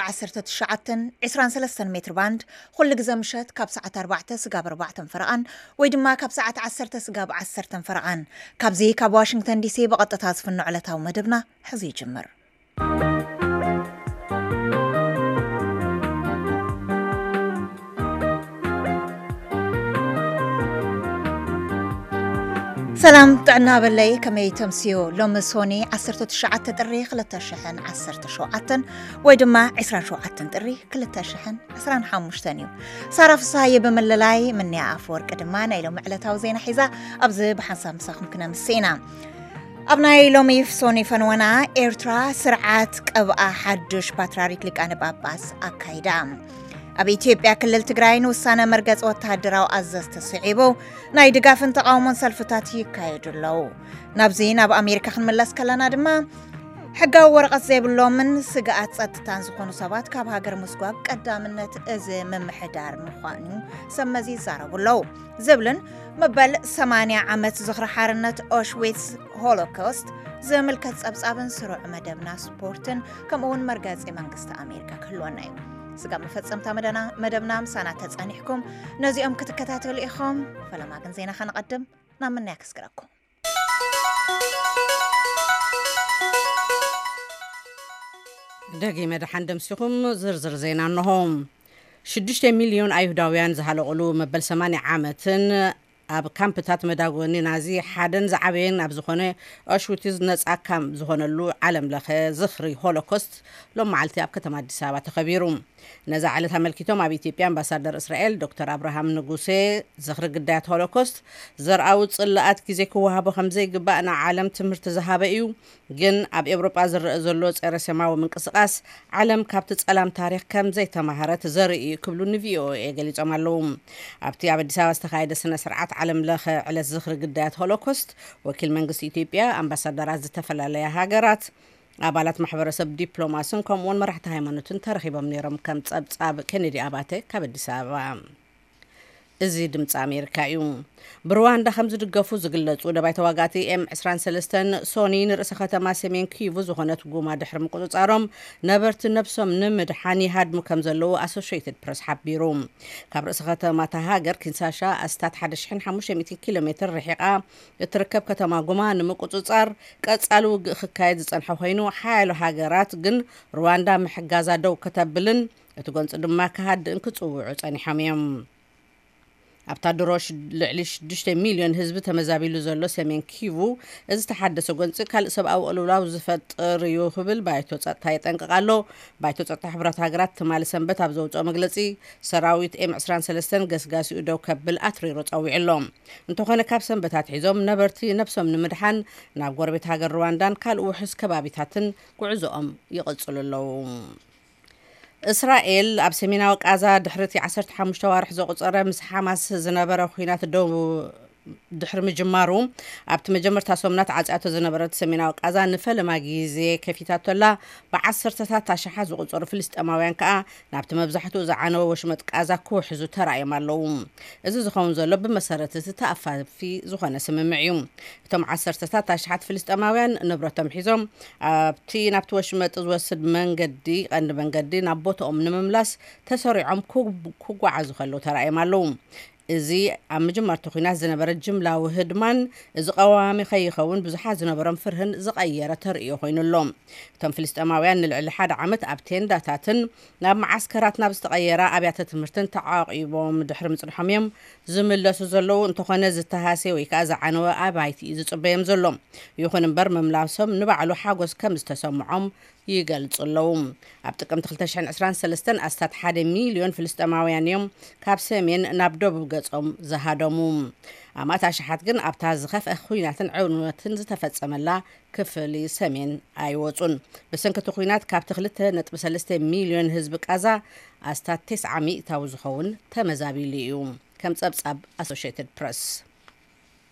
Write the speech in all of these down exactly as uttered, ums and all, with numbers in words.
عشرة تشعتن عشران ثلاثة متر باند كل جزمشت كاب ساعة أربعة سجاب أربعة فرقان ويدما كاب ساعة عشرة سجاب عشرة فرقان كاب زي كاب واشنطن دي سي بقطة تصف النعلتها ومدبنا حزي جمر سلام تعنا بالله كما يتمسيو لوم سوني عسرت تشعت تري خلت شحن عسرت شوعتن ويدما عسران شوعتن تري كلتا شحن عسران حاموش تانيو صار في صايب من للاي مني عفور قدمانا يلو معلتها وزينا حيزا أبزي بحنصام ساخم كنا مسينا أبناي لومي في سوني فنوانا إيرترا سرعات كأبقى حدش باتراريك لك أنا باباس أكايدام أبي إثيوبيا كل التجراين والسنة مركز وتهدروا أزز تسعيبو ناي دقافن تقاومون سلفتات يكايدو اللو نابزين أبو أمريكا خنملس كلنا دما حقا ورقة زيب اللو من سقاات ستتان زخونو سابات كاب هاقر مسقواب قدامنت إزي من محدار مخوانيو سمزي زاربو اللو زبلن مبال ثمانية عامات زخر حارنت أوشويتس هولوكوست زي ملكت أبصابن سروع مدبنا سبورتن كمون مركز إمانقست أمريكا كلوانايو سقام مفتسمتا مدنا مدبنا مسانا تتصانيحكم نزيهم كتكتاتو الإخوم فلما كن زينا خنقدم نامن ناكس كراكم دقي مدحان دمسيكم زرزر زينا أنهم شدشت مليون أيهوداويان زهالقلو مبل ثمانية عامتن أب كامبتات مداغوني نازي حدن زعبين أب زخونة أشوتيز ناس أكام زخونة لو علم لخ زخري هولوكوست لو معلتي أب كتما ديسابة تخبيرهم نزع على تملكتهم أبي تيبيان بسادر إسرائيل دكتور أبراهام نجوسي زخر قدات هولوكوست زر أو تصلقات كيزيكو وهابو خمزي قبأنا عالم تمرت زهابئيو جن أب إبروبا زر زلوز إرسماو من قصقاس عالم كابتت ألام تاريخ كم زي تمهارات زرقي كبلو نفيو إيقاليج أمالوم أبتي أبي ديسابة استخايد سنة سرعات عالم لخ على زخر قدات هولوكوست وكل منقص إثيوبيا أمباسادرات زتفل عليها هاجرات أبالات محبرسب دبلوماسيون كم وان مرحت هايمانوتن ترخيبا منيرم كم تصاب تصاب كندي أباتي كابدي سابا إزي دمت أمريكا يوم برواندا خمس دقفو زقلت ودا بايت واقاتي ام عشرين سلستن سوني نرأس ختما سمين كيفو زغنت قوما دحر مقصص أرم نبرت نفسهم نمد حاني هاد مكمزلو أسوشيتد برس حبيروم كاب رأس ختما تهاجر كنساشا أستات حدش حين حموش مئتين كيلومتر رحيقة تركب كتما قوما نمقصص أر كتسألو خكايد زنحو خينو حالو هاجرات جن رواندا محجازا دو كتبلن تقولن دما كهاد انكتصوعو تاني حميم أبتدروش لعلش دشتي مليون هزب تمزابيلو زلو سمين كيفو إذا تحدثوا قنص كال سب أو أولولاو زفت ريو خبل بايتو تايت انقالو بايتو تحبرات هاجرات تمال سنبت أبزوج أمجلسي سراويت إم عسران سلستن قس قاسي ودو كبل أتري روت أو علوم انتو خنا كاب سنبتات حزوم نبرتي نفسهم نمدحن ناب قربت هاجر رواندان كال وحس كبابتاتن قعزو أم يقصلو اللوم إسرائيل أب سميناو قازا دحرتي عشرة حمشة وارح زقصرة مس حماس زنبرة وخينات الدو دحر مجمارو أبت مجمر تاسومنات عزقاتو زنبرة سميناو قازا نفل ماجيزي كفيتاتو لا بعصر تتات تاشحاز وقصر فلسط أماوين كا نابت مبزحتو زعانو وشمت قازا كوحزو ترعي مالوم إذا زخون زلو بمسارة تتأفى في زخونة سممعيوم تم عصر تتات تاشحات فلسط أماوين نبرة تمحيزوم أبتي نابت وشمت وسد من قدي قند من قدي نابوتو أم نمملاس تسرعهم كوكو عزو خلو ترعي مالوم إزي عم جمر تخينات زنبرة جملة وهدمان إز قوامي خيخون بزحات زنبرة فرهن زغيرة ترئيو خين اللوم تم فلسطماويان الحاد عمت أبتين داتاتن ناب معسكراتنا بستغيرة أبيات تمرتن تعاقيبهم دحر مصرحميم زمل لسو زلو انتو خنا زتهاسي ويكازا عنوا أبايتي إزي صبيم زلوم يخون برم مملاسهم نبعلو حاقوز كم استسمعهم يقلص اللوم أبتكم تخلتشحن عسران سلستن أستات حاد مليون فلسطماويان يوم كاب سمين نابدو بقصهم زهادموم أما تاشحات جن أبتاز خف أخوينات عونواتن زتفتسم الله كفلي سمين أيوتون بس إنك تخوينات كاب تخلتها نتبسلستة مليون هزب كذا أستات تسعمية توزخون تمزابي اليوم كم تصب Associated Press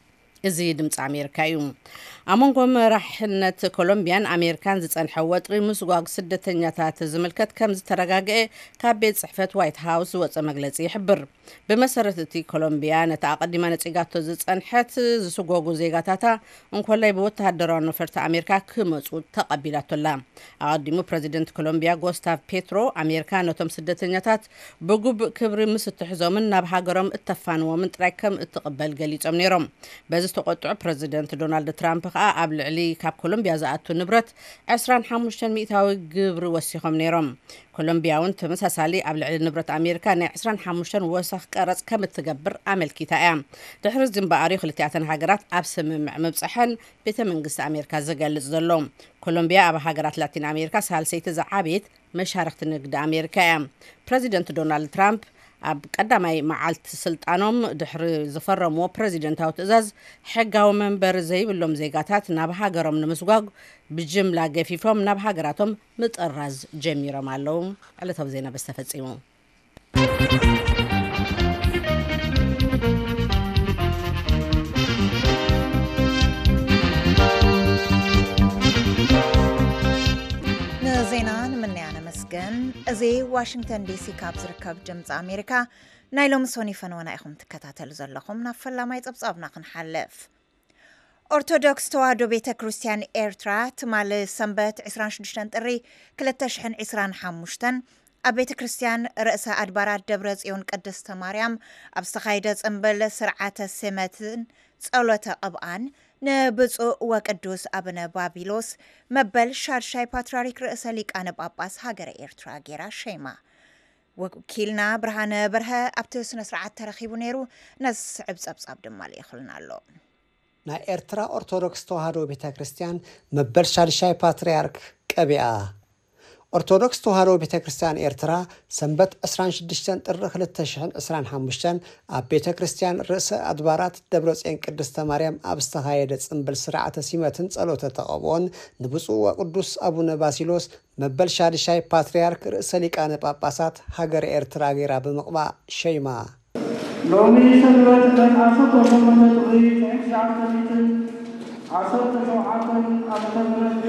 እዚ ድምፂ ኣሜሪካ እዩ ኣመንጎም ራሕነት ኮሎምቢያን ኣሜሪካን ዝጸንሐ ወጥሪ ምስጓግ ስደተኛታት ዝምልከት ከም ዝተረጋግአ ካብ ቤት ጽሕፈት ዋይት ሃውስ ዝወፀ መግለጺ ይሕብር ብመሰረት እቲ ኮሎምቢያ ነታ ኣቐዲማ ነጺጋቶ ዝጸንሐት ዝስጎጉ ዜጋታታ እንኮላይ ብወተሃደራዊ ነፈርቲ ኣሜሪካ ክመጹ ተቐቢላቶላ ኣቐዲሙ ፕሬዚደንት ኮሎምቢያ ጎስታቭ ፔትሮ ኣሜሪካ ነቶም ስደተኛታት ብጉቡእ ክብሪ ምስ እትሕዞምን ናብ ሃገሮም እተፋንዎምን ጥራይ ከም እትቕበል ገሊጾም ነይሮም በዚ ተቆጥዑ ፕሬዚደንት ዶናልድ ትራምፕ ከዓ ኣብ ልዕሊ ካብ ኮሎምቢያ ዝኣቱ ንብረት عشرين وخمسة ሚእታዊ ግብሪ ወሲኾም ነይሮም ኮሎምቢያውን ተመሳሳሊ ኣብ ልዕሊ ንብረት ኣሜሪካ ናይ عشرين وخمسة ወሳኽ ቀረጽ ከም እትገብር ኣመልኪታ እያ ድሕሪ ዝምባኣሪ ክልቲኣተን ሃገራት ኣብ ስምምዕ ምብጽሐን ቤተ መንግስቲ ኣሜሪካ ዝገልጽ ዘሎ ኮሎምቢያ ኣብ ሃገራት ላቲን ኣሜሪካ ሳልሰይቲ ዝዓበየት መሻርክቲ ንግዲ ኣሜሪካ እያ ፕሬዚደንት ዶናልድ ትራምፕ ኣብ ቀዳማይ መዓልቲ ስልጣኖም ድሕሪ ዝፈረምዎ ፕሬዚደንታዊ ትእዛዝ ሕጋዊ መንበር ዘይብሎም ዜጋታት ናብ ሃገሮም ንምስጓግ ብጅምላ ገፊፎም ናብ ሃገራቶም ምጥራዝ ጀሚሮም ኣለው ዕለታዊ ዜና በስተፈጺሙ ዜናን ምንያነ መስገን እዚ ዋሽንግተን ዲሲ ካብ ዝርከብ ድምፂ ኣሜሪካ ናይ ሎሚ ሶኒ ፈነወና ኢኹም ትከታተሉ ዘለኹም ናብ ፈላማይ ጸብጻብና ክንሓልፍ ኦርቶዶክስ ተዋህዶ ቤተ ክርስቲያን ኤርትራ ትማል ሰንበት عشرين وستة ጥሪ ሁለት ሺህ عشرين وخمسة ኣብ ቤተ ክርስቲያን ርእሰ ኣድባራት ደብረ ጽዮን ቅድስተ ማርያም ኣብ ዝተኻየደ ጽምብል ስርዓተ ስመትን ጸሎተ ቅብኣን نبصو وقدوس أبنا بابيلوس مبل شارشاي باتراريك رئيس ليقان باباس هاجر إيرترا جيرا شيما وكيلنا برهان برها أبتو سنسرعات ترخيبو نيرو ناس عبس أبس أبد مالي يخلنا اللو نا إيرترا أرثوذكس توهادو بيتا كريستيان مبل شارشاي باتريارك كبيئة أرثوذكس توهادو بيتا كريستيان إيرترا سنبت عشرين وستة ጥር ሁለት ሺህ عشرين وخمسة ኣብ ቤተ ክርስቲያን ርእሰ ኣድባራት ደብረጽዮን ቅድስተ ማርያም ኣብ ዝተኻየደ ጽምብል ስርዓተ ሲመትን ጸሎተ ተቐብኦን ንብፁዕ ወቅዱስ አቡነ ባሲሎስ መበል ሻድሻይ ፓትርያርክ ርእሰ ሊቃነ ጳጳሳት ሃገር ኤርትራ ጌራ ብምቕባእ ሸይማ ሎሚ ሰንበት በን ዓሰርተ ሸሞንተ ጥሪ ዓሰርተ ሸውዓተ ዓመተ ምህረት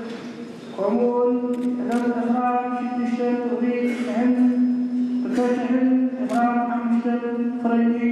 كمون إذا الأسرار شدشتن وذيك عن تكشفن إبراهيم حمشتن فرنجي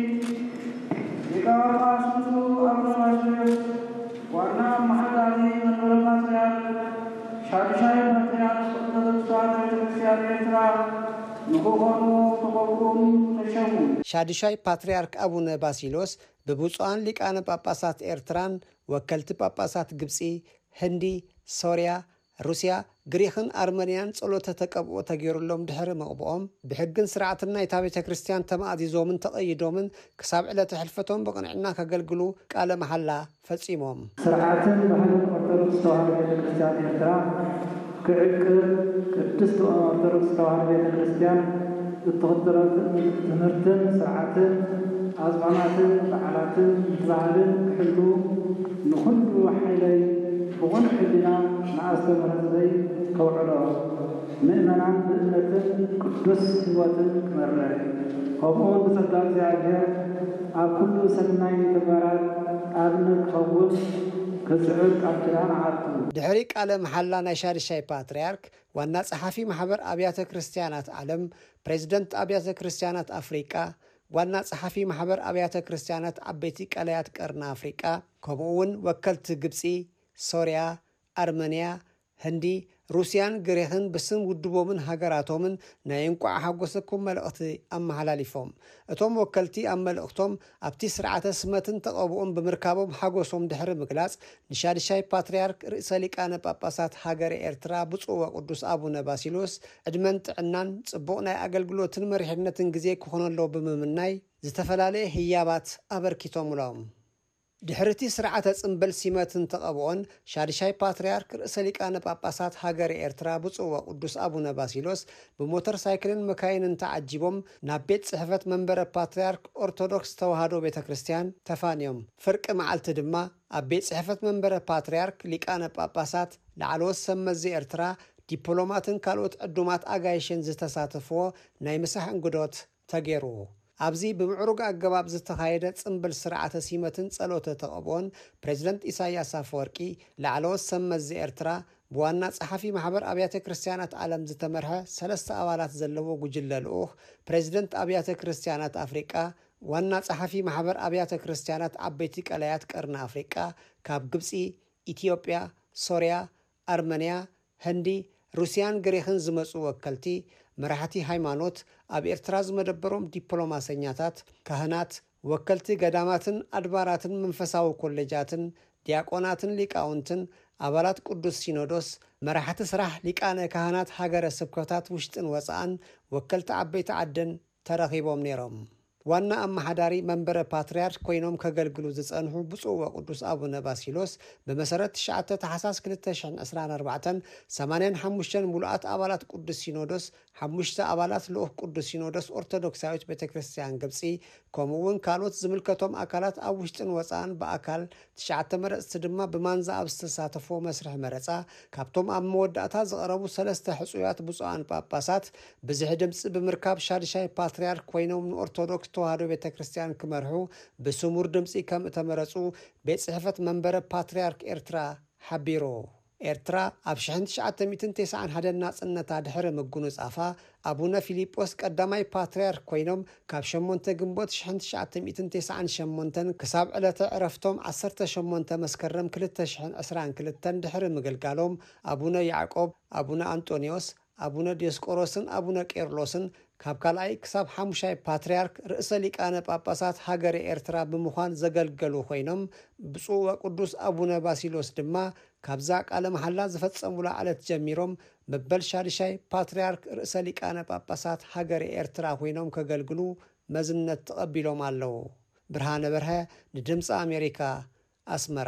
إقامة أسمسو أبو راشد وأنا محداني من برماتيان شادشاي ماتيان وتدرسوان الكريستيان إيرترا نبوغونو تقوم نشمو شادشاي باتريارك أبونا باسيلوس ببوصوان ليقان باباسات إيرتران وكلت باباسات قبسي هندي سوريا روسيا غريخن أرمنيان صلوته تقبؤ تغيرلهم دحر مقبؤهم بحقن سرعتنا يتابع كريستيان تماديزومن تقيدومن كساب على تحلفتهم بقنعنا كغلغلو قال محلا فصيمهم سرعتن بحال أرثوذكس توهادو كريستيان إيرترا كعك قدست أرثوذكس توهادو كريستيان التقدرات تمرتن سرعتن أزماناتن فعالاتن تبعالن كحلو نخلو حيلي بغن حدنا مع استمرار زي كوعلا مؤمنا بأمة قدس هوة كمرة هبون بصدق زعجة أكل سناي تبارك أبنك خوف كسعود أبتلان عارتو دحريك على محلا نشار الشاي باتريارك والناس صحفي محبر أبيات كريستيانات عالم بريزيدنت أبيات كريستيانات أفريقيا والناس صحفي محبر أبيات كريستيانات عبيتي كاليات كرنا أفريقيا كمون وكلت قبسي سوريا أرمنيا هندي روسيان غريخن بسم ودبومن هاغراتومن ناينقع حقوسكم ملأتي أم حلاليفهم اتوم وكلتي أم ملأتهم أبتي سرعة سمتن تقبؤون بمركابهم حقوسهم دحر مقلاس نشاد الشاي باتريارك رئيس ليقان باباسات هاغر إيرترا بصوة وقدوس أبونا باسيلوس ادمنت عنان صبونا أقلقلوتن مريحنتن غزيك خونن لو بممناي زتفلالي هيابات أبركيتهم لهم دحرتي سرعة صنبل سيماتن تقبؤون شادشاي باتريارك رئيس ليقان باباسات هاغر إيرترا بصوة وقدوس أبونا باسيلوس بموتر سايكلين مكاينن تعجبهم نابيت صحفة منبر باتريارك أرثوذكس توهادو بيتا كريستيان تفانيوم فرق معالت دما أبيت صحفة منبر باتريارك ليقان باباسات لعلوس سمزي إيرترا ديبلوماتن كالوت أدومات أغايشن زتساتفو نايمسح انقدوت تغيرو أبزي بمعروق أجواب زتخايدة تنبل سرعة سيمة ጸሎተ ተቀቦን ፕሬዝዳንት ኢሳያስ አፈወርቂ ለዓለወት ሰመዝ ኤርትራ በዋና ጸሐፊ ማህበር አብያተ ክርስቲያናት ዓለም ዝተመርሐ ሰለስተ አባላት ዘለዎ ጉጅለ ልኡኽ ፕሬዝዳንት አብያተ ክርስቲያናት አፍሪቃ ዋና ጸሐፊ ማህበር አብያተ ክርስቲያናት አበይቲ ቀላያት ቀርና አፍሪቃ ካብ ግብጺ ኢትዮጵያ ሶሪያ አርሜንያ ህንዲ ሩሲያን ግሪክን ዝመጹ ወከልቲ መራሕቲ ሃይማኖት ኣብ ኤርትራ ዝመደበሮም ዲፕሎማሰኛታት ካህናት ወከልቲ ገዳማትን አድባራትን መንፈሳዊ ኮሌጃትን ዲያቆናትን ሊቃውንትን አባላት ቅዱስ ሲኖዶስ መራሕቲ ስራሕ ሊቃነ ካህናት ሃገረ ስብከታት ውሽጥን ወፃን ወከልቲ አበይቲ ዓደን ተረኺቦም ነይሮም ዋና አማሐዳሪ መንበረ ፓትርያርክ ኮይኖም ከገልግሉ ዝጸንሑ ብፁዕ ወቅዱስ አቡነ ባሲሎስ በመሰረት ትሽዓተ ታህሳስ ክልተ ሺህ ዓሰርተ ኣርባዕተ ሰማንያ ሓሙሽተ ሙሉአት አባላት ቅዱስ ሲኖዶስ ሓሙሽተ አባላት ልኡኽ ቅዱስ ሲኖዶስ ኦርቶዶክሳዊት ቤተክርስቲያን ግብጺ ከምኡውን ካልኦት ዝምልከቶም አካላት ኣብ ውሽጥን ወፃን በአካል ትሽዓተ መረጽቲ ድማ ብማንዛ ኣብ ዝተሳተፎ መስርሕ መረጻ ካብቶም ኣብ መወዳእታ ዝቐረቡ ሰለስተ ሕጹያት ብፁዓን ጳጳሳት ብዝሕ ድምጺ ብምርካብ ሻድሻይ ፓትርያርክ ኮይኖም ንኦርቶዶክስ ተዋህዶ ቤተክርስቲያን ክመርሑ በስሙር ድምጺ ከም ተመረጹ ቤት ጽሕፈት መንበረ ፓትርያርክ ኤርትራ ሓቢሮ ኤርትራ ኣብ ሺህ ትሽዓተ ትስዓን ሓደ ናጽነታ ድሕረ ምግኑ ጻፋ አቡነ ፊሊጶስ ቀዳማይ ፓትርያርክ ኮይኖም ካብ ሸሞንተ ግንቦት ሺህ ትሽዓተ ትስዓን ሸሞንተ ክሳብ ዕለተ ዕረፍቶም ዓሰርተ ሸሞንተ መስከረም ክልተ ሺህ ዓሰርተ ክልተ ድሕረ ምግልጋሎም አቡነ ያዕቆብ አቡነ አንጦኒዮስ አቡነ ዲዮስቆሮስን አቡነ ቄርሎስን ካብ ካልኣይ ክሳብ ሓሙሻይ ፓትርያርክ ርእሰ ሊቃነ ጳጳሳት ሃገረ ኤርትራ ብምዃን ዘገልገሉ ኮይኖም ብፁዕ ወቅዱስ አቡነ ባሲሎስ ድማ ካብዛ ቃለ መሐላ ዝፈጸሙላ ዓለት ጀሚሮም መበል ሻድሻይ ፓትርያርክ ርእሰ ሊቃነ ጳጳሳት ሃገረ ኤርትራ ኮይኖም ከገልግሉ መዝነት ተቐቢሎም ኣለዉ ብርሃነ በርሀ ንድምፂ አሜሪካ አስመራ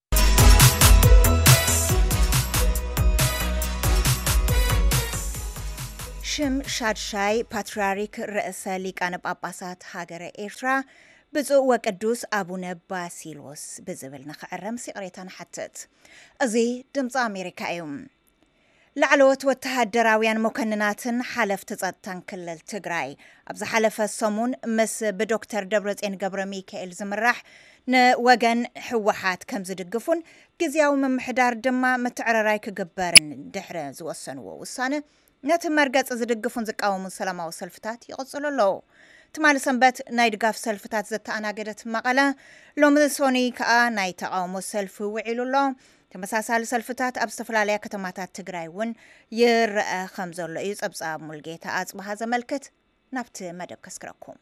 ሽም ሻድሻይ ፓትርያርክ ርእሰ ሊቃነ ጳጳሳት ሃገረ ኤርትራ ብፁዕ ወቅዱስ አቡነ ባሲሎስ ብዝብል ንኽዕረም ሲቕሬታን ሓትት እዚ ድምፂ አሜሪካ እዩ ላዕለዎት ወተሃደራውያን መኮንናትን ሓለፍቲ ጸጥታን ክልል ትግራይ ኣብ ዝሓለፈ ሰሙን ምስ ብዶክተር ደብረጽዮን ገብረ ሚካኤል ዝምራሕ ንወገን ሕወሓት ከም ዝድግፉን ግዚያዊ ምምሕዳር ድማ ምትዕርራይ ክግበርን ድሕረ ዝወሰንዎ ውሳነ ነቲ መርገጽ ዝድግፉን ዝቃወሙን ሰላማዊ ሰልፍታት ይቕጽሉ ኣለዉ ትማሊ ሰንበት ናይ ድጋፍ ሰልፍታት ዘተኣናገደት መቐለ ሎሚ ሰኒ ከዓ ናይ ተቃውሞ ሰልፊ ውዒሉ ኣሎ ተመሳሳሊ ሰልፍታት ኣብ ዝተፈላለያ ከተማታት ትግራይ እውን ይርአ ከም ዘሎ እዩ ጸብጻብ ሙልጌታ አጽባሃ ዘመልክት ናብቲ መደብ ከስክረኩም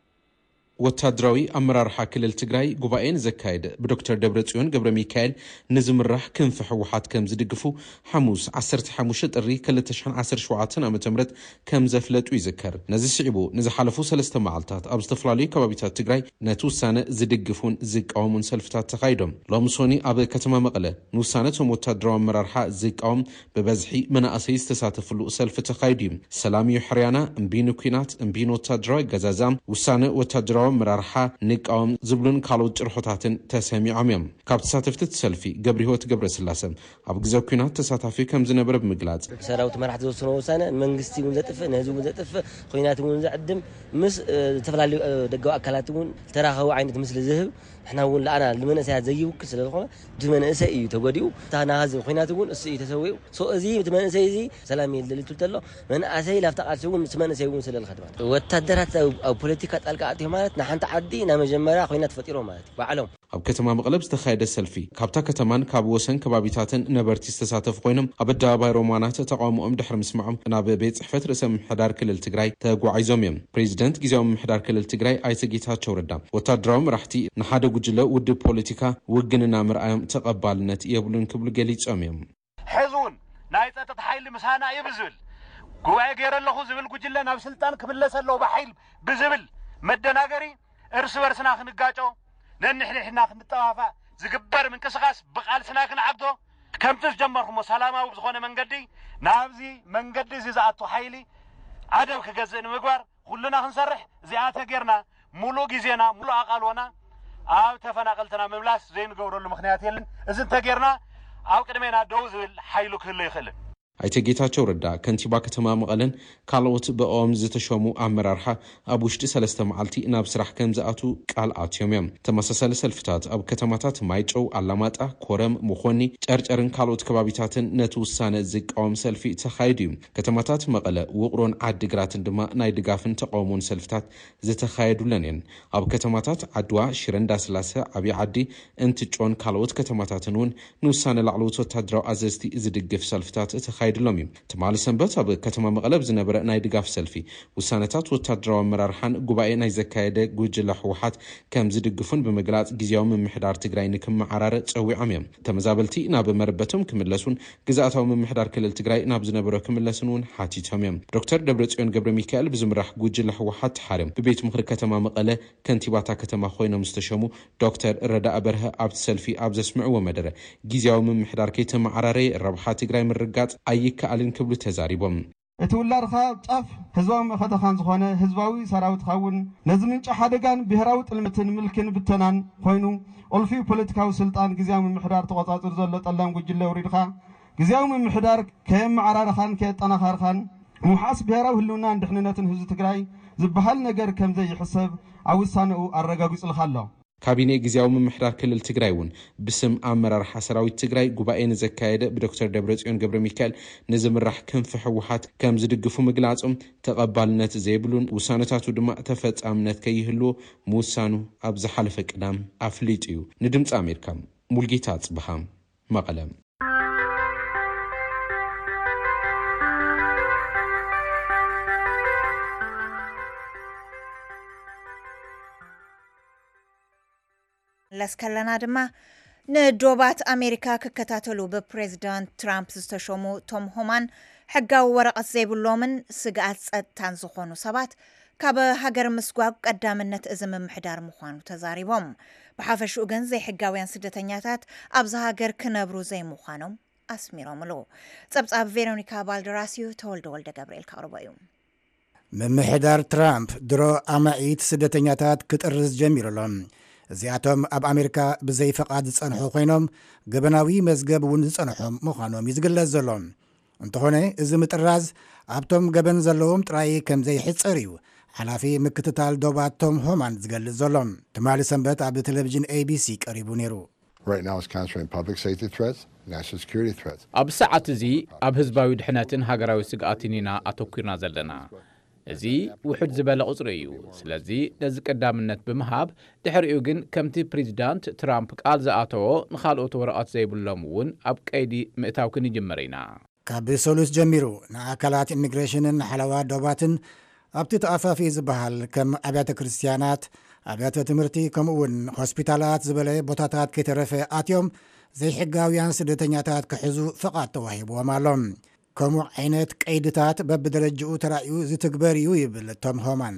ወታደራዊ አመራርሓ ክልል ትግራይ ጉባኤን ዘካየደ ብዶክተር ደብረጽዮን ገብረ ሚካኤል ንዝምራሕ ክንፍ ሕወሓት ከም ዝድግፉ ሐሙስ ዓሰርተ ሓሙሽተ ጥሪ ክልተ ሺህ ዓሰርተ ሸውዓተ ዓመተ ምህረት ከም ዘፍለጡ ይዝከር ነዚ ስዒቡ ንዝሓለፉ ሰለስተ መዓልታት ኣብ ዝተፈላለዩ ከባቢታት ትግራይ ነቲ ውሳነ ዝድግፉን ዝቃወሙን ሰልፍታት ተኻይዶም ሎሚ ሰኒ ኣብ ከተማ መቐለ ንውሳነቶም ወታደራዊ አመራርሓ ዝቃወም ብበዝሒ መናእሰይ ዝተሳተፍሉ ሰልፊ ተኻይዱ እዩ ሰላም እዩ ሕርያና እምቢን ኩናት እምቢን ወታደራዊ ገዛዛ ውሳነ ወታደራዊ መራርሓ ንቃወም ዝብሉን ካልኦት ጭርሖታትን ተሰሚዖም እዮም ካብ ተሳተፍቲ ሰልፊ ገብረ ህይወት ገብረ ስላሴ ኣብ ግዜ ኩናት ተሳታፊ ከም ዝነበረ ብምግላጽ ሰራዊት መራሕቲ ዝወሰኑ ውሳነ መንግስቲ እውን ዘጥፍእ ንህዝቡ ዘጥፍእ ኩናት እውን ዘዕድም ምስ ዝተፈላለዩ ደጋዊ አካላት እውን ተራኸቡ ዓይነት ምስሊ ዝህብ احنا እውን ለአና ለመነሳያት ዘይውክል ስለዝኾነ ድመነሰይ እዩ ተጎዲኡ ታናሃዝ ኩናት እውን እሱ ተሰዊው ሶ እዚ ድመነሰይ እዚ ሰላም ይልልቱ ተሎ መንአሰይ ላፍታቃት እውን ድመነሰይ እውን ስለልኸድማ ወታደራት አው ፖለቲካ ጣልቃ አጥዩ ማለት ንሓንቲ ዓዲ ና መጀመሪያ ኩናት ፈጢሮ ማለት ባዕሎም ኣብ ከተማ መቐለ ዝተኻየደ ሰልፊ ካብታ ከተማን ካብ ወሰን ከባቢታትን ነበርቲ ዝተሳተፉ ኮይኖም ኣብ ኣደባባይ ሮማናት ተቃውሞኦም ድሕሪ ምስማዖም ናብ ቤት ጽሕፈት ርእሰ ምምሕዳር ክልል ትግራይ ተጓዒዞም እዮም ፕሬዚደንት ግዚያዊ ምምሕዳር ክልል ትግራይ ኣይተ ጌታቸው ረዳ ወታደራዊ መራሕቲ ንሓደ ጉጅለ ውድብ ፖለቲካ ውግንና ምርኣዮም ተቐባልነት የብሉን ክብሉ ገሊጾም እዮም ሕዙን ናይ ጸጥታ ሓይሊ ምሳና ይብዝብል ጉባኤ ገይረለኹ ዝብል ጉጅለ ናብ ስልጣን ክምለስ ኣለዎ ብሓይል ብዝብል መደናገሪ እርስ በርስና ክንጋጮ ነንሕልሕና ክንጠዋፋ ዝግበር ምንቅስቃስ ብቃልስና ክንዓግቶ ከምቲ ዝጀመርኩሞ ሰላማዊ ዝኾነ መንገዲ ናብዚ መንገዲ እዚ ዝኣቱ ሓይሊ ዓደብ ክገዝእ ንምግባር ኩልና ክንሰርሕ እዚኣተ ጌርና ሙሉእ ግዜና ሙሉእ ኣቓልቦና ኣብ ተፈናቀልትና ምምላስ ዘይንገብረሉ ምክንያት የለን እዚ እንተጌርና ኣብ ቅድሜና ደው ዝብል ሓይሉ ክህሉ ይኽእል ኣይተ ጌታቸው ረዳ ከንቲባ ከተማ መቐለን ካልኦት በኦም ዝተሾሙ ኣመራርሓ ኣብ ውሽጢ ሰለስተ መዓልቲ ናብ ስራሕ ከም ዝኣቱ ቃል ኣትዮም እዮም ተመሳሳሊ ሰልፍታት ኣብ ከተማታት ማይጨው ኣላማጣ ኮረም ሙኾኒ ጨርጨርን ካልኦት ከባቢታትን ነቲ ውሳነ ዝቃወም ሰልፊ ተኻይዱ እዩ ከተማታት መቐለ ውቕሮን ዓዲግራትን ድማ ናይ ድጋፍን ተቃውሞን ሰልፍታት ዝተኻየዱለን እየን ኣብ ከተማታት ዓድዋ ሽረ እንዳስላሴ ዓብዪ ዓዲ እንትጮን ካልኦት ከተማታትን እውን ንውሳነ ላዕለዎት ወታደራዊ ኣዘዝቲ ዝድግፍ ሰልፍታት ተኻይዱ ድሎም እዩ ትማሊ ሰንበት ኣብ ከተማ መቐለ ዝነበረ ናይ ድጋፍ ሰልፊ ውሳነታት ወታደራዊ ኣመራርሓን ጉባኤ ናይ ዘካየደ ጉጅለ ሕወሓት ከም ዝድግፉን ብምግላጽ ጊዜያዊ ምምሕዳር ትግራይ ንክመዓራረ ጸዊዖም እዮም ተመዛበልቲ ናብ መረበቶም ክምለሱን ግዛኣታዊ ምምሕዳር ክልል ትግራይ ናብ ዝነበረ ክምለሱን እውን ሓቲቶም እዮም ዶክተር ደብረጽዮን ገብረ ሚካኤል ብዝምራሕ ጉጅለ ሕወሓት ተሓርዮም ብቤት ምክሪ ከተማ መቐለ ከንቲባታ ከተማ ኮይኖም ዝተሸሙ ዶክተር ረዳእ በርሀ ኣብቲ ሰልፊ ኣብ ዘስምዕዎ መደረ ጊዜያዊ ምምሕዳር ከይተመዓራረ ረብሓ ትግራይ ምርጋጽ ይከኣልን ክብሉ ተዛሪቦም እቲ ውላድኻ ጫፍ ህዝባዊ መኸተኻን ዝኾነ ህዝባዊ ሰራዊትኻውን ነዚ ምንጭ ሓደጋን ብሄራዊ ጥልምትን ምልክን ብተናን ኮይኑ ኦልፊ ፖለቲካዊ ስልጣን ጊዜያዊ ምምሕዳር ተቆጻጽር ዘሎ ጠላም ጉጅለ ውሪድኻ ጊዜያዊ ምምሕዳር ከየመዓራርኻን ከየጠናኻርኻን ምሓስ ብሄራዊ ህልውናን ድሕንነትን ህዝቢ ትግራይ ዝበሃል ነገር ከም ዘይሕሰብ ኣብ ውሳነኡ ኣረጋጊጹልካ ኣሎ ካቢኔ ጊዜያዊ ምምሕዳር ክልል ትግራይ እውን ብስም ኣመራርሓ ሰራዊት ትግራይ ጉባኤ ንዘካየደ ብዶክተር ደብረጽዮን ገብረ ሚካኤል ንዝምራሕ ክንፊ ሕወሓት ከም ዝድግፉ ምግላጾም ተቐባልነት ዘይብሉን ውሳነታቱ ድማ ተፈጻምነት ከይህልዎ ምውሳኑ ኣብ ዝሓለፈ ቅዳም ኣፍሊጡ እዩ ንድምፂ ኣሜሪካ ሙልጌታ ጽብሃ መቐለ ለስከለና ድማ ንዶባት ኣሜሪካ ክከታተሉ ብፕሬዚዳንት ትራምፕ ዝተሾሙ ቶም ሆማን ሕጋዊ ወረቐት ዘይብሎምን ስግኣት ጸጥታን ዝኾኑ ሰባት ካብ ሃገር ምስጓግ ቀዳምነት እዚ ምምሕዳር ምዃኑ ተዛሪቦም ብሓፈሽኡ ግን ዘይሕጋውያን ስደተኛታት ኣብዛ ሃገር ክነብሩ ዘይምዃኖም ኣስሚሮምሉ ጸብጻብ ቬሮኒካ ባልደራስዩ ተወልደ ወልደ ገብርኤል ካቕርቦ እዩ ምምሕዳር ትራምፕ ድሮ ኣማዒት ስደተኛታት ክጥርዝ ጀሚሩሎም እዚኣቶም ኣብ ኣሜሪካ ብዘይ ፈቓድ ዝጸንሑ ኮይኖም ገበናዊ መዝገብ እውን ዝጸንሖም ምዃኖም ይዝግለጽ ዘሎ እንተኾነ እዚ ምጥራዝ ኣብቶም ገበን ዘለዎም ጥራይ ከም ዘይሕጸር እዩ ሓላፊ ምክትታል ዶባት ቶም ሆማን ዝገልጽ ዘሎ ትማሊ ሰንበት ኣብ ቴሌቪዥን ኤቢሲ ቀሪቡ ነይሩ ኣብ ሰዓት እዚ ኣብ ህዝባዊ ድሕነትን ሃገራዊ ስግኣትን ኢና ኣተኲርና ዘለና እዚ ውሕድ ዝበለ ቁጽሪ እዩ ስለዚ ነዚ ቀዳምነት ብምሃብ ድሕሪኡ ግን ከምቲ ፕሬዚዳንት ትራምፕ ቃል ዝኣተዎ ንኻልኦት ወረቐት ዘይብሎም እውን ኣብ ቀይዲ ምእታው ክንጅመር ኢና ካብ ሰሉስ ጀሚሩ ንኣካላት ኢሚግሬሽንን ሓለዋ ዶባትን ኣብቲ ተኣፋፊ ዝበሃል ከም ኣብያተ ክርስቲያናት ኣብያተ ትምህርቲ ከምኡውን ሆስፒታላት ዝበለ ቦታታት ከይተረፈ ኣትዮም ዘይሕጋውያን ስደተኛታት ክሕዙ ፍቓድ ተዋሂብዎም ኣሎም ከምኡ ዓይነት ቀይድታት በብደረጅኡ ተራእዩ ዝትግበር እዩ ይብል ቶም ሆማን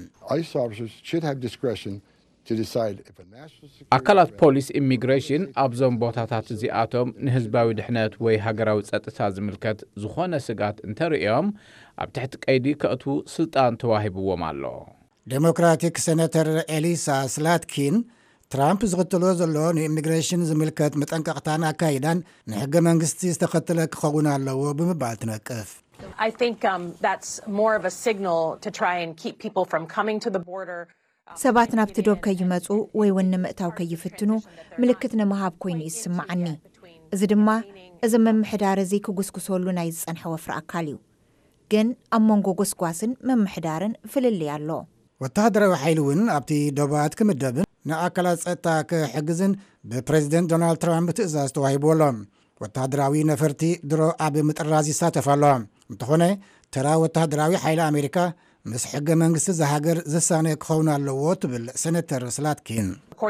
ኣካላት ፖሊስ ኢሚግሬሽን ኣብዞም ቦታታት እዚኣቶም ንህዝባዊ ድሕነት ወይ ሃገራዊ ጸጥታ ዝምልከት ዝኾነ ስጋት እንተርእዮም ኣብ ትሕቲ ቀይዲ ከእቱ ስልጣን ተዋሂብዎም ኣሎ ዴሞክራቲክ ሴኔተር ኤሊሳ ስላትኪን ትራምፕ ዝኽተሎ ዘሎ ንኢሚግሬሽን ዝምልከት መጠንቀቕታን ኣካይዳን ንሕገ መንግስቲ ዝተኸተለ ክኸውን ኣለዎ ብምባል ትነቅፍ I think um, that's more of a signal to try and keep people from coming to the border. ሰባት ናብቲ ዶብ ከይመጹ ወይ እውን ንምእታው ከይፍትኑ ምልክት ንምሃብ ኮይኑ ይስማዓኒ እዚ ድማ እዚ ምምሕዳር እዚ ክጉስኩሰሉ ናይ ዝጸንሐ ወፍሪ ኣካል እዩ ግን ኣብ መንጎ ጎስጓስን ምምሕዳርን ፍልልይ ኣሎ ወታደራዊ ሓይሊ እውን ኣብቲ ዶባት ክምደብን ንኣካላት ጸጥታ ክሕግዝን ብፕሬዚደንት ዶናልድ ትራምፕ ትእዛዝ ተዋሂብሎም ወታደራዊ ነፈርቲ ድሮ ኣብ ምጥራዝ ይሳተፍ ኣሎ እንተኾነ ተራ ወታደራዊ ሓይሊ ኣሜሪካ ምስ ሕገ መንግስቲ ዝሃገር ዝሳነ ክኸውን ኣለዎ ትብል ሴኔተር ስላትኪን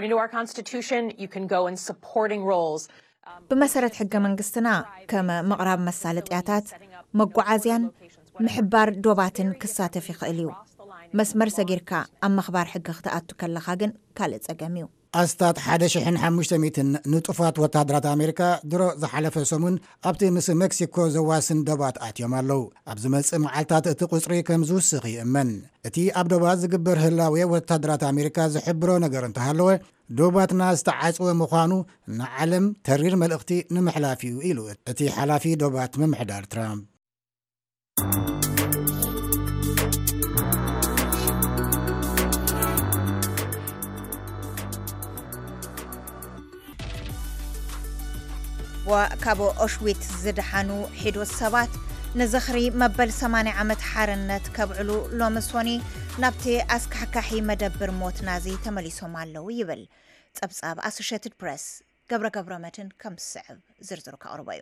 ብመሰረት ሕገ መንግስትና ከም ምቕራብ መሳለጥያታት መጓዓዝያን ምሕባር ዶባትን ክሳተፍ ይኽእል እዩ መስመር ሰጊርካ ኣብ መኽባር ሕጊ ክትኣቱ ከለኻ ግን ካልእ ጸገም እዩ ኣስታት ሓደ ሽሕን ሓሙሽተ ሚእትን ንጡፋት ወታደራት ኣሜሪካ ድሮ ዝሓለፈ ሰሙን ኣብቲ ምስ ሜክሲኮ ዘዋስን ዶባት ኣትዮም ኣለዉ ኣብ ዝመጽእ መዓልታት እቲ ቁጽሪ ከም ዝውስኽ ይእመን እቲ ኣብ ዶባት ዝግበር ህላዌ ወታደራት ኣሜሪካ ዝሕብሮ ነገር እንተሃለወ ዶባትና ዝተዓጽወ ምዃኑ ንዓለም ተሪር መልእኽቲ ንምሕላፍ እዩ ኢሉ እቲ ሓላፊ ዶባት ምምሕዳር ትራምፕ وكابو أوشويت زدحانو حدو السبات نزخري مبل ثمانية عمت حارنت كبعلو لومسوني نبتي أسكحكحي مدبر موت نازي تمليسو مالو يبل تبصاب أسوشيتد بريس قبرة قبرة متن كم صعب زرزرو كأربايو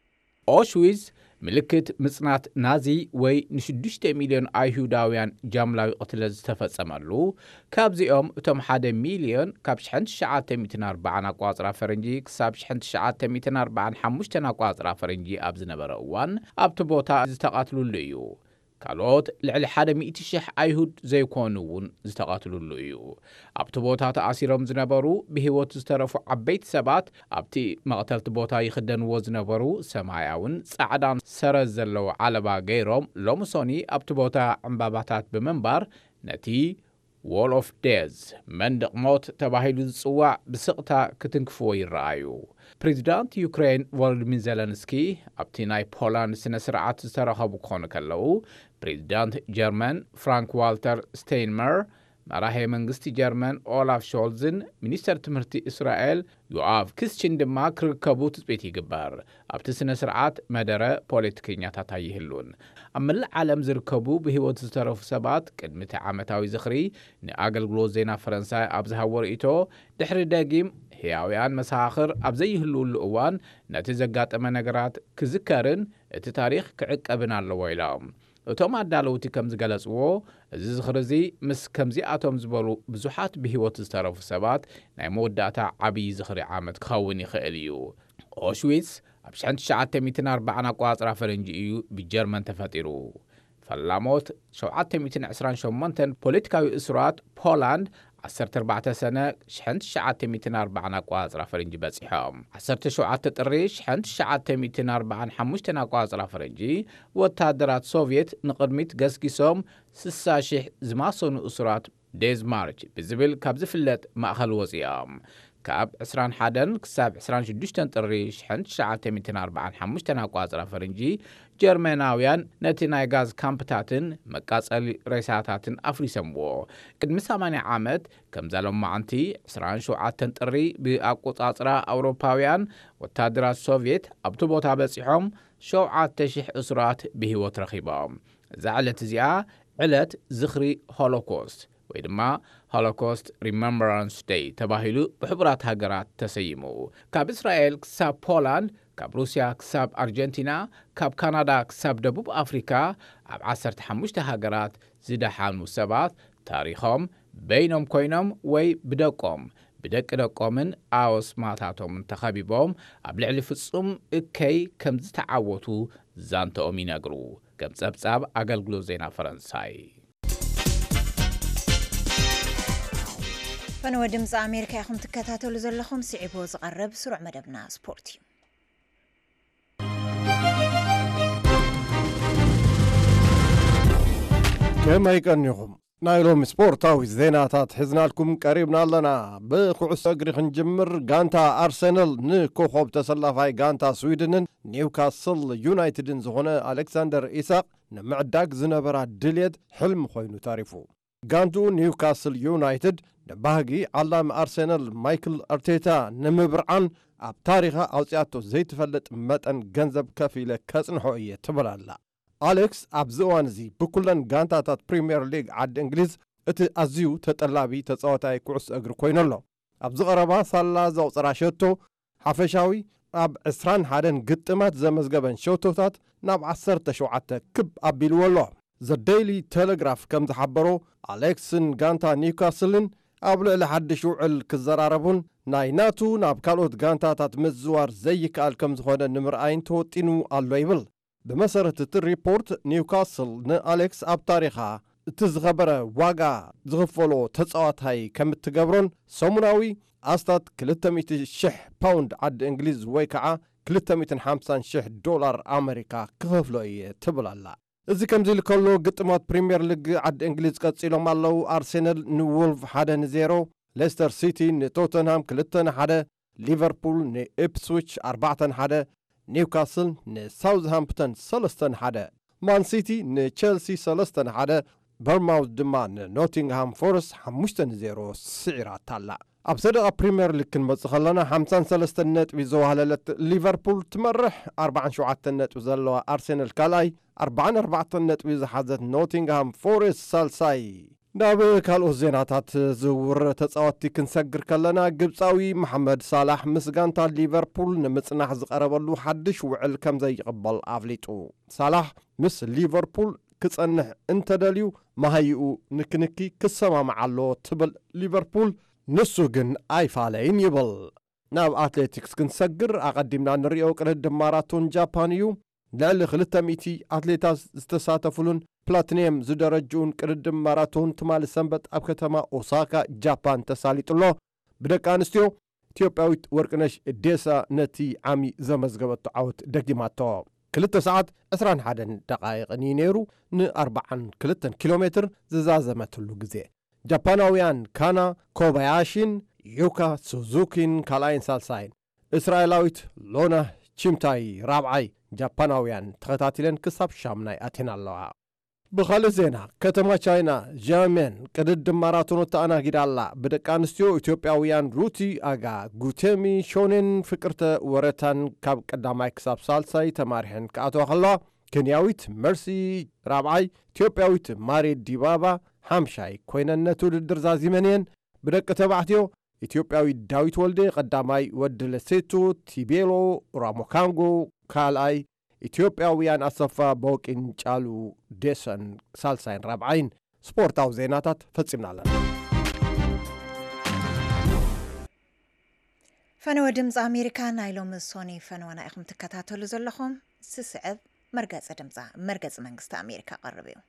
أوشويز ملكت مصنات نازي وي نشدشت مليون أيهوداويان جاملاوي قتل تفصملو كابزيوم تم حدا مليون كاب شحنت شعات ميتين أربعة قواطرا فرنجي كساب شحنت شعات ميتين أربعة حمشتنا قواطرا فرنجي أبز نبروان أبتبوتا زتقاتلو الليو كالوت لعل حدا مئة شح أيهود زيكونون زتقاتلو الليو أبتبوتا تأسيرهم زنبرو بهوت زترفو عبيت سبات أبتي مقتلت بوتا يخدن وزنبرو سماياون سعدان سرزلو علبا غيروم لومسوني أبتبوتا عمباباتات بمنبر نتي Wall of Death مندق موت تباهيلو الصواع بسقطة كتنكفو يرأيو بريزيدانت يوكرين فولوديمير زيلنسكي أبتيناي بولان سنة سرعات سرخبو كونكالو بريزيدانت جيرمان فرانك والتر ستينمر مراهي منغستي جيرمان أولاف شولزن منيستر تمرتي إسرائيل يوآف كسشن دما كركبو تسبيتي قبار أبت سنة سرعات مدارة بوليتكينيا تاتايهلون أما العالم زركبو بهوت زترف سبات كدمت عامتاوي زخري نأقل قلو زينا فرنسا أبزها ورئيتو دحر داقيم هياويان مساخر أبزيهلو الأوان نتزقات أمانقرات كذكارن التاريخ كعك أبنا اللويلام እቶም አዳለውቲ ከም ዝገለጽዎ እዚ ዝኽርዚ ምስ ከምዚ ኣቶም ዝበሉ ብዙሓት ብህይወት ዝተረፉ ሰባት ናይ መወዳእታ ዓብይ ዝኽሪ ዓመት ክኸውን ይኽእል እዩ ኦሽዊትስ ኣብ ሺሕ ትሽዓተ ሚእትን ኣርባዓን ኣቆፃፅራ ፈረንጂ እዩ ብጀርመን ተፈጢሩ ፈላሞት ሸውዓተ ሚእትን ዕስራን ሸሞንተ ፖለቲካዊ እስራት ፖላንድ عشرة أربعة سنة شحنت شعات ميتين أربعة نقاط فرنجي بسيحهم عشرة شعات تطري شحنت شعات ميتين أربعة حمشت نقاط فرنجي وتادرات سوفيت نقدمت قسقسهم سساشح زماسون أسرات ديز مارج بزبل كابز فلت مأخل وزيام كاب عسران حدن كساب عسران شدشتن تطري شحنت شعات ميتين أربعة حمشت نقاط فرنجي جرماناويان نتيناي غاز كامبتاتن مقاصل ريساتاتن افريسمو قدم ثمانية عامت كم زالهم معنتي عشرين شوعاتن طري باقوطاطرا اوروباويان وتادرات سوفيت ابتو بوتا بصيحهم شوعات تشح اسرات بهوت رخيبام زعلت زيا علت زخري هولوكوست ويدما هولوكوست ريممبرانس داي تباهيلو بحبرات هاجرات تسيمو كاب اسرائيل كساب بولاند كاب روسيا كساب أرجنتينا كاب كندا كساب دبوب أفريقيا عب عسرت حموشت هاجرات زدحان وسبات تاريخهم بينهم كوينهم وي بدقهم بدق دقومن أوس ماتاتهم منتخبيبهم أبلعلي فصم إكي كم زتعوتو زانتو أميناقرو كم زبزاب أقلقلو زينا فرنساي فنو دمز أمريكا يخم تكتاتو لزلخم سعبو زغرب سرع مدبنا سبورتي كما يكنيهم نايلوم سبورتاوي زيناتات حزنا لكم قريبنا لنا بخعص اجري خنجمر غانتا ارسنال نكوخوب تسلافاي غانتا سويدنن نيوكاسل يونايتدن زغونه الكسندر إيساق نمعداق زنبرا دليد حلم خوينو تعرفو غانتو نيوكاسل يونايتد نباقي علام ارسنال مايكل ارتيتا نمبرعان اب تاريخا اوصياتو زيتفلت متن غنزب كفيله كصنحويه تبلالا أليكس أبزوانزي بكلن غانتاتات بريمير ليج عد إنجليز ات أزيو تتلابي تتصوتاي كعس أجر كوينولو أبزو غربا صلا زو صراشتو حفشاوي أب عسران حادن قطمات زمزقبن شوتوتات ناب عسر تشوعات كب أبيلولو زا ديلي تيليغراف كم تحبرو أليكسن غانتا نيوكاسلن أبلو إلى حد شوع الكزراربون ناي ناتو ناب كالوت غانتاتات مزوار زي كالكم زخونا نمر أين توتينو اللويبل بمسارة الريبورت نيوكاسل نأليكس أب تاريخها تزغبرة واقع زغفولو تتصوات هاي كم تقبرون سومناوي أستاد كلتميت شح باوند عد إنجليز ويكعا كلتميت حامسان شح دولار أمريكا كهفلو إيه تبلا لا إذا كم زي لكولو قطمات بريمير ليج عد إنجليز قتصيلو مالو أرسنال نوولف حدا نزيرو ليستر سيتي نتوتنهام كلتن حدا ليفربول نإبسويتش أربعة حدا نيوكاسل نساوثهامبتون سلستن حدا ማን ሲቲ ንቸልሲ ሰለስተ ንሓደ በርማውዝ ድማ ንኖቲንግሃም ፎረስት ሓሙሽተ ንዜሮ ስዒራት ኣላ ኣብ ሰደቓ ፕሪምየር ሊግ ክንመጽእ ከለና ሓምሳን ሰለስተ ነጥቢ ዘዋህለለት ሊቨርፑል ትመርሕ ኣርባዓን ሸውዓተ ነጥቢ ዘለዋ ኣርሴናል ካልኣይ ኣርባዓን ኣርባዕተ ነጥቢ ዝሓዘት ኖቲንግሃም ፎረስት ሳልሳይ ናብ ካልኦት ዜናታት ዝውር ተጻወቲ ክንሰግር ከለና ግብፃዊ መሐመድ ሳላሕ ምስ ጋንታ ሊቨርፑል ንምጽናሕ ዝቐረበሉ ሓድሽ ውዕል ከም ዘይቕበል ኣፍሊጡ ሳላሕ ምስ ሊቨርፑል ክጸንሕ እንተደልዩ ማሃይኡ ንክንኪ ክሰማምዓሎ ትብል ሊቨርፑል ንሱ ግን ኣይፋለይን ይብል ናብ ኣትሌቲክስ ክንሰግር ኣቐዲምና ንሪኦ ቅድድም ማራቶን ጃፓን እዩ ልዕሊ ክልተ ሚእቲ ኣትሌታት ዝተሳተፍሉን ፕላቲኒየም ዝደረጅኡን ቅድድም ማራቶን ትማሊ ሰንበት ኣብ ከተማ ኦሳካ ጃፓን ተሳሊጡሎ ብደቂ ኣንስትዮ ኢትዮጵያዊት ወርቅነሽ ዴሳ ነቲ ዓሚ ዘመዝገበቶ ዓወት ደጊማቶ ክልተ ሰዓት ዕስራን ሓደን ደቓይቕን ነይሩ ንኣርባዓን ክልተን ኪሎ ሜትር ዝዛዘመትሉ ግዜ ጃፓናውያን ካና ኮባያሺን ዩካ ሱዙኪን ካልኣይን ሳልሳይን እስራኤላዊት ሎና ቺምታይ ራብዓይ ጃፓናውያን ተኸታቲለን ክሳብ ሻምናይ ኣቴና ኣለዋ ብኻልእ ዜና ከተማ ቻይና ዣሜን ቅድድም ማራቶን ተኣናጊዳ ኣላ ብደቂ ኣንስትዮ ኢትዮጵያውያን ሩቲ ኣጋ ጉቴሚ ሾኔን ፍቅርተ ወረታን ካብ ቀዳማይ ክሳብ ሳልሳይ ተማሪሐን ክኣተዋ ከለዋ ኬንያዊት መርሲ ራብዓይ ኢትዮጵያዊት ማሬ ዲባባ ሓምሻይ ኮይነን ነቲ ውድድር ዛዚመን እየን ብደቂ ተባዕትዮ ኢትዮጵያዊ ዳዊት ወልደ ቀዳማይ ወዲ ለሴቶ ቲቤሎ ራሞካንጎ ካልኣይ ኢትዮጵያውያን ኣሰፋ በውቂን ጫሉ ዴሰን ሳልሳይን ራብዓይን ስፖርታዊ ዜናታት ፈጺምና ኣለና ፈነወ ድምፂ ኣሜሪካ ናይ ሎሚ ሶኒ ፈነወና ኢኹም ትከታተሉ ዘለኹም ስስዕብ መርገፂ ድምፂ መርገፂ መንግስቲ ኣሜሪካ ቀርብ እዩ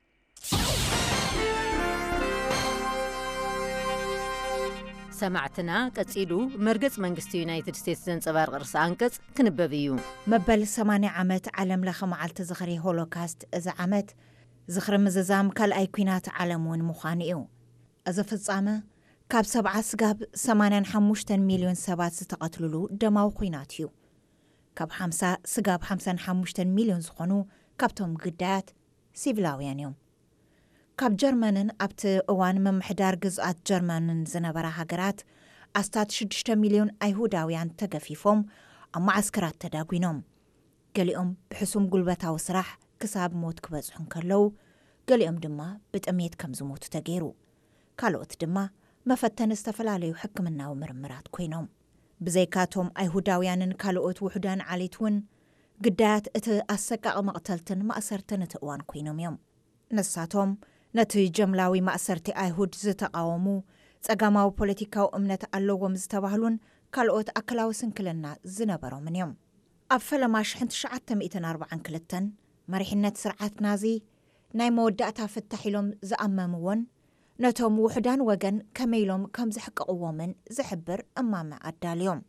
ሰማዕትና ቀጺሉ መርገጽ መንግስቲ ዩናይትድ ስቴትስ ዘንጸባርቕ ርእሲ አንቀጽ ክንበብ እዩ መበል ሰማንያ ዓመት ዓለም ለኸ መዓልቲ ዝኽሪ ሆሎካስት እዚ ዓመት ዝኽሪ ምዝዛም ካልኣይ ኩናት ዓለም እውን ምዃኑ እዩ እዚ ፍጻመ ካብ ሰብዓ ስጋብ ሰማንያን ሓሙሽተ ሚልዮን ሰባት ዝተቐትልሉ ደማዊ ኩናት እዩ ካብ ሓምሳ ስጋብ ሓምሳን ሓሙሽተ ሚልዮን ዝኾኑ ካብቶም ግዳያት ሲቪላውያን እዮም ካብ ጀርመንን ኣብቲ እዋን መምሕዳር ግዝኣት ጀርመንን ዝነበራ ሃገራት ኣስታት ሽዱሽተ ሚልዮን ኣይሁዳውያን ተገፊፎም ኣብ ማዓስከራት ተዳጒኖም ገሊኦም ብሕሱም ጉልበታዊ ስራሕ ክሳብ ሞት ክበጽሑ ከለዉ ገሊኦም ድማ ብጥሜት ከም ዝሞቱ ተገይሩ ካልኦት ድማ መፈተኒ ዝተፈላለዩ ሕክምናዊ ምርምራት ኮይኖም ብዘይካቶም ኣይሁዳውያንን ካልኦት ውሕዳን ዓሌት እውን ግዳያት እቲ ኣሰቃቂ መቕተልትን ማእሰርትን እቲ እዋን ኮይኖም እዮም ንሳቶም ነቲ ጀምላዊ ማእሰርቲ ኣይሁድ ዝተቃወሙ ጸጋማዊ ፖለቲካዊ እምነት ኣለዎም ዝተባህሉን ካልኦት ኣክላዊ ስንክልና ዝነበሮምን እዮም ኣብ ፈለማ ሽሕን ትሽዓተ ሚእትን ኣርባዓን ክልተን መሪሕነት ስርዓት ናዚ ናይ መወዳእታ ፍታሕ ኢሎም ዝኣመምዎን ነቶም ውሕዳን ወገን ከመኢሎም ከም ዝሕቅቕዎምን ዝሕብር እማመ ኣዳልዮም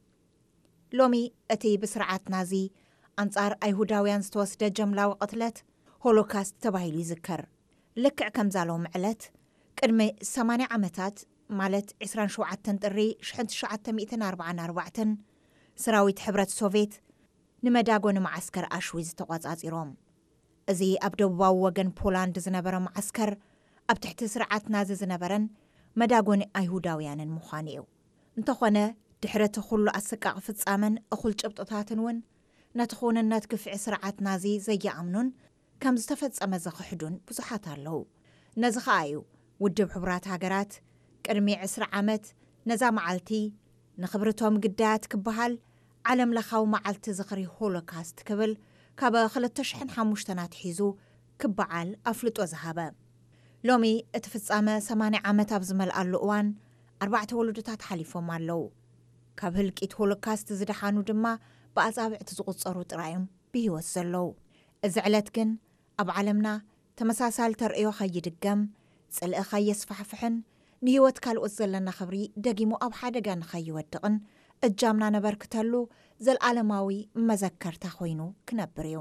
ሎሚ እቲ ብስርዓት ናዚ ኣንጻር ኣይሁዳውያን ዝተወስደ ጀምላዊ ቅትለት ሆሎካስት ተባሂሉ ይዝከር ልክዕ ከም ዛለው ምዕለት ቅድሚ ሰማንያ ዓመታት ማለት ዕስራን ሸውዓተን ጥሪ ሽሕን ትሽዓተ ሚእትን ኣርባዓን ኣርባዕተን ሰራዊት ሕብረት ሶቪየት ንመዳጎኒ ማዓስከር ኣሽዊዝ ተቆጻጺሮም እዚ ኣብ ደቡባዊ ወገን ፖላንድ ዝነበረ ማዓስከር ኣብ ትሕቲ ስርዓት ናዚ ዝነበረን መዳጎኒ ኣይሁዳውያንን ምዃኑ እዩ እንተኾነ ድሕረቲ ኩሉ ኣሰቃቂ ፍጻመን እኹል ጭብጥታትን እውን ነቲ ኹንነት ግፍዒ ስርዓት ናዚ ዘየኣምኑን ከም ዝተፈጸመ ዘኽሕዱን ብዙሓት ኣለዉ ነዚ ኸኣ እዩ ውድብ ሕቡራት ሃገራት ቅድሚ ዕስራ ዓመት ነዛ መዓልቲ ንኽብርቶም ግዳያት ክበሃል ዓለም ለኻዊ መዓልቲ ዝኽሪ ሆሎካስት ክብል ካብ ክልተ ሽሕን ሓሙሽተን ኣትሒዙ ክበዓል ኣፍልጦ ዝሃበ ሎሚ እቲ ፍጻመ ሰማንያ ዓመት ኣብ ዝመልኣሉ እዋን ኣርባዕተ ወለዶታት ሓሊፎም ኣለዉ ካብ ህልቂት ሆሎካስት ዝደሓኑ ድማ ብኣጻብዕቲ ዝቝጸሩ ጥራዮም ብሂወት ዘለዉ እዚ ዕለት ግን ኣብ ዓለምና ተመሳሳሊ ተርእዮ ኸይድገም ጽልኢ ኸየስፋሕፍሕን ንህይወት ካልኦት ዘለና ኽብሪ ደጊሙ ኣብ ሓደጋ ንኸይወድቕን እጃምና ነበርክተሉ ዘለዓለማዊ መዘከርታ ኾይኑ ክነብር እዩ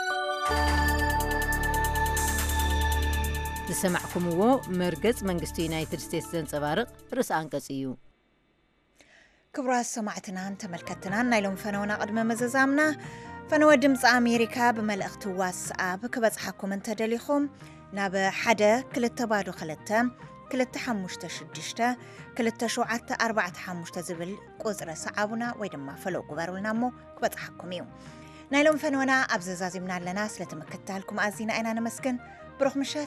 ዝሰማዕኩምዎ መርገጽ መንግስቲ ዩናይትድ ስቴትስ ዘንጸባርቕ ርእሲ አንቀጽ እዩ ክብራት ሰማዕትናን ተመልከትናን ናይ ሎም ፈነውና ቅድመ መዘዛምና فنوى دمص أمريكا بملأخت واتساب كبصحكم انت دليخم ناب حدا كلتا بادو خلتا كلتا حموشتا شدشتا كلتا شوعتا أربعة حموشتا زبل قزر سعابنا ويدما فلو قبارولنا مو كبصحكم يوم نايلوم فنونا أبزازازي من لنا سلتمكتالكم أزينا أنا نمسكن بروح مشات